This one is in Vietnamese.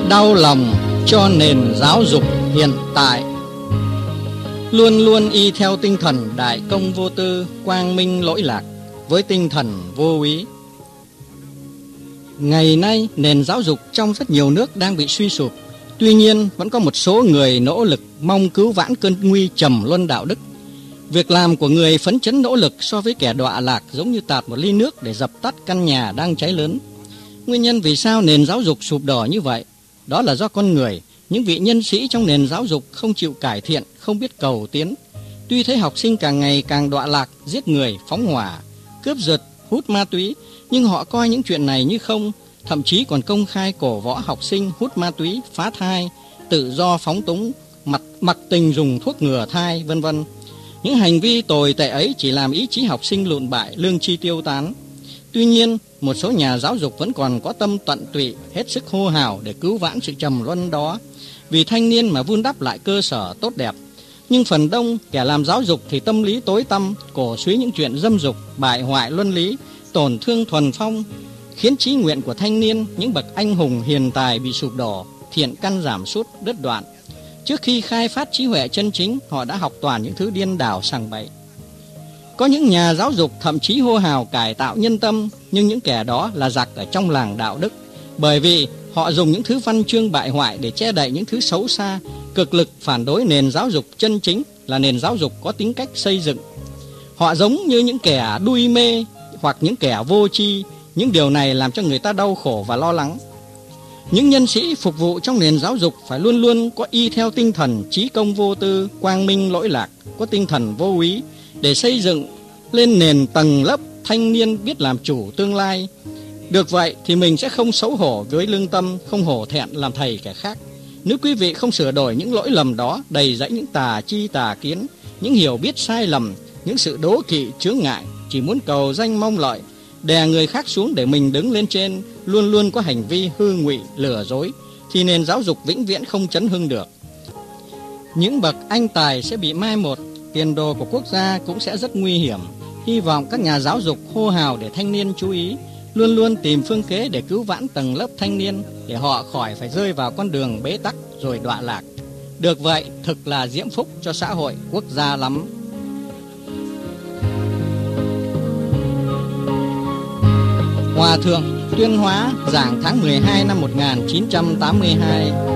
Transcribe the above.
đau lòng cho nền giáo dục hiện tại. Luôn luôn y theo tinh thần đại công vô tư, quang minh lỗi lạc, với tinh thần vô úy. Ngày nay, nền giáo dục trong rất nhiều nước đang bị suy sụp. Tuy nhiên, vẫn có một số người nỗ lực mong cứu vãn cơn nguy trầm luân đạo đức. Việc làm của người phấn chấn nỗ lực so với kẻ đọa lạc giống như tạt một ly nước để dập tắt căn nhà đang cháy lớn. Nguyên nhân vì sao nền giáo dục sụp đổ như vậy? Đó là do con người, những vị nhân sĩ trong nền giáo dục không chịu cải thiện, không biết cầu tiến. Tuy thấy học sinh càng ngày càng đọa lạc, giết người, phóng hỏa, cướp giật, hút ma túy, nhưng họ coi những chuyện này như không, thậm chí còn công khai cổ võ học sinh hút ma túy, phá thai, tự do phóng túng, mặc tình dùng thuốc ngừa thai, vân vân. Những hành vi tồi tệ ấy chỉ làm ý chí học sinh lụn bại, lương tri tiêu tán. Tuy nhiên, một số nhà giáo dục vẫn còn có tâm tận tụy, hết sức hô hào để cứu vãn sự trầm luân đó, vì thanh niên mà vun đắp lại cơ sở tốt đẹp. Nhưng phần đông kẻ làm giáo dục thì tâm lý tối tăm, cổ suý những chuyện dâm dục, bại hoại luân lý, tổn thương thuần phong, khiến chí nguyện của thanh niên, những bậc anh hùng hiền tài bị sụp đổ, thiện căn giảm sút, đứt đoạn. Trước khi khai phát trí huệ chân chính, họ đã học toàn những thứ điên đảo sằng bậy. Có những nhà giáo dục thậm chí hô hào cải tạo nhân tâm, nhưng những kẻ đó là giặc ở trong làng đạo đức, bởi vì họ dùng những thứ văn chương bại hoại để che đậy những thứ xấu xa, cực lực phản đối nền giáo dục chân chính là nền giáo dục có tính cách xây dựng. Họ giống như những kẻ đuôi mê hoặc những kẻ vô tri. Những điều này làm cho người ta đau khổ và lo lắng. Những nhân sĩ phục vụ trong nền giáo dục phải luôn luôn có y theo tinh thần trí công vô tư, quang minh lỗi lạc, có tinh thần vô úy để xây dựng lên nền tầng lớp thanh niên biết làm chủ tương lai. Được vậy thì mình sẽ không xấu hổ với lương tâm, không hổ thẹn làm thầy kẻ khác. Nếu quý vị không sửa đổi những lỗi lầm đó, đầy dẫy những tà chi tà kiến, những hiểu biết sai lầm, những sự đố kỵ chướng ngại, chỉ muốn cầu danh mong lợi, đè người khác xuống để mình đứng lên trên, luôn luôn có hành vi hư ngụy, lừa dối, thì nền giáo dục vĩnh viễn không chấn hưng được. Những bậc anh tài sẽ bị mai một, tiền đồ của quốc gia cũng sẽ rất nguy hiểm. Hy vọng các nhà giáo dục hô hào để thanh niên chú ý, luôn luôn tìm phương kế để cứu vãn tầng lớp thanh niên, để họ khỏi phải rơi vào con đường bế tắc rồi đọa lạc. Được vậy thực là diễm phúc cho xã hội, quốc gia lắm. Hòa thượng Tuyên Hóa giảng tháng 12 năm 1982.